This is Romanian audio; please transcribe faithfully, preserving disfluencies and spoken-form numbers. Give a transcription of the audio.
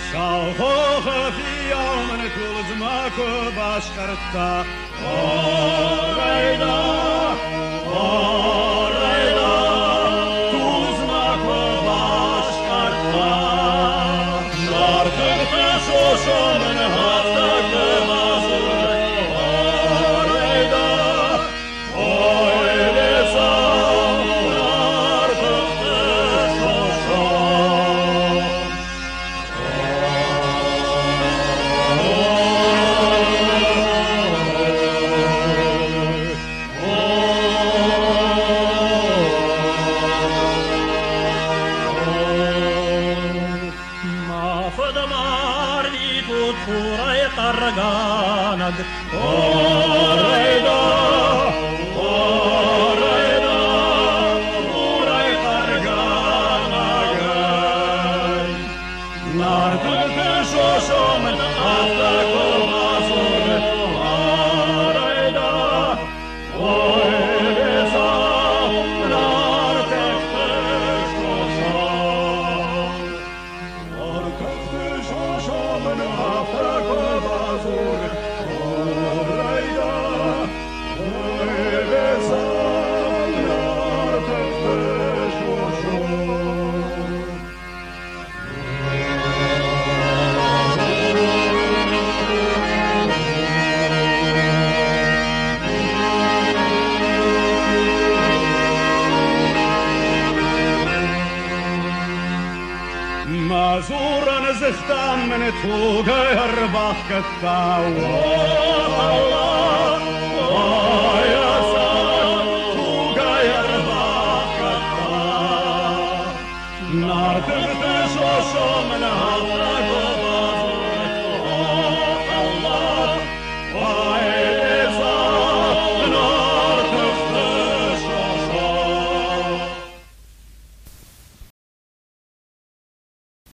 Bashkarta, Orayda, Orayda, Tuzmakı Bashkarta, Şarkıkta şoşomun haftakı mazur, Orayda, Oylesa, Şarkıkta şoşon. Targanag, Orayda, Orayda, Oray Targanag. Narkıkı şoşomun haftakı mazur, Orayda, Oylesa, narkıkı şoşon. Narkıkı şoşomun haftakı mazur, Orayda, Oylesa, narkıkı şoşon. Mazuran zıhtan men tuğer bakıtta, Allah, Allah.